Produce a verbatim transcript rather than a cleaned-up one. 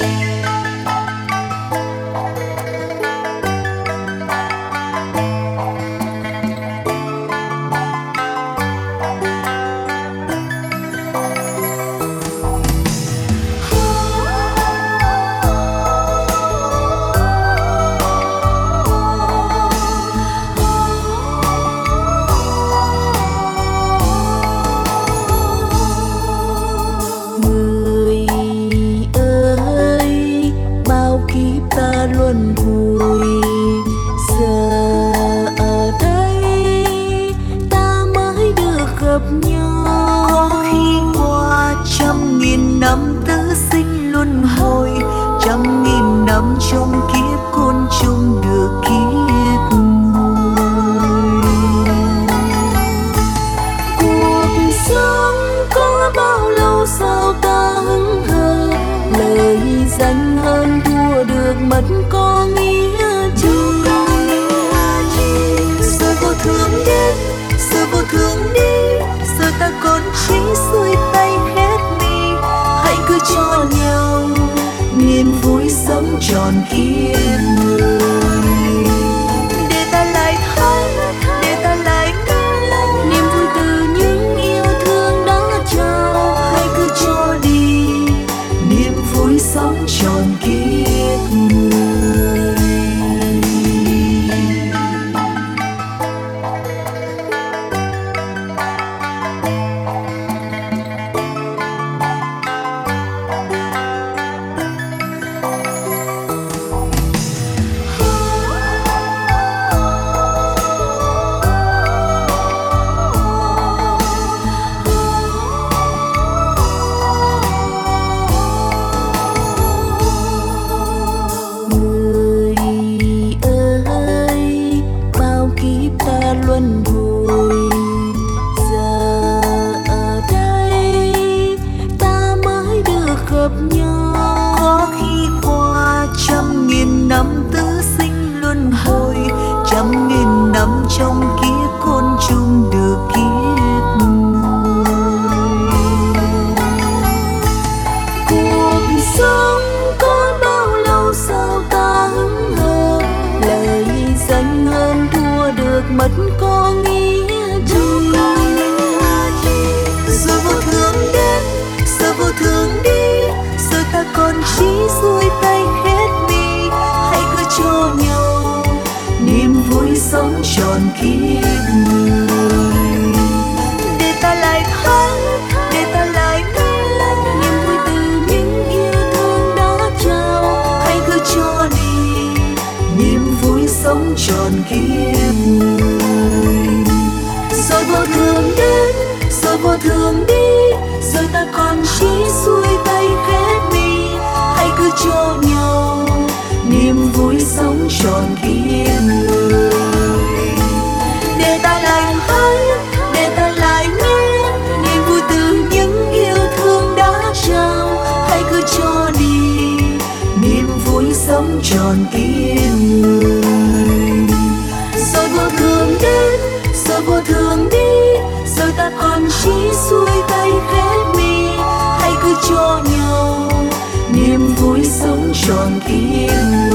luân hồi. Giờ ở đây ta mới được gặp nhau, có khi qua trăm nghìn năm tứ sinh luân hồi, trăm nghìn năm trong kiếp côn trùng được kiếp người. Cuộc sống có bao lâu sao ta hững hờ, lời danh hơn thua được mất có nghĩa chi. Rồi vô thường đến, rồi vô thường đi, rồi ta còn chỉ xuôi tay hết mi. Hãy cứ cho nhau niềm vui sống tròn kiếp người, để ta lại thấy, để ta lại nghe niềm vui từ những yêu thương đã trao. Hãy cứ cho đi niềm vui sống tròn kiếp người. Luân hồi giờ ở đây ta mới được gặp nhau, có khi qua trăm nghìn năm tứ sinh luân hồi, trăm nghìn năm trong kiếp côn trùng được kiếp người. Cuộc sống có bao lâu sao ta hững hờ, lời danh hơn thua được mất có nghĩa chi. Rồi vô thường đến, rồi vô thường đi, rồi ta còn chỉ xuôi tay hết mi. Hãy cứ cho nhau niềm vui sống tròn kiếp người, để ta lại thấy, để ta lại nghe niềm vui từ những yêu thương đã trao. Hãy cứ cho đi niềm vui sống tròn kiếp người. Rồi vô thường đến, rồi vô thường đi, rồi ta còn chỉ xuôi tay hết mi. Hãy cứ cho nhau niềm vui sống tròn kiếp người, để ta lại thấy, để ta lại nghe niềm vui từ những yêu thương đã trao. Hãy cứ cho đi niềm vui sống tròn kiếp người. Rồi vô thường đến, rồi vô thường đi, rồi ta còn chỉ xuôi tay hết mi. Hãy cứ cho nhau niềm vui sống tròn kiếp người.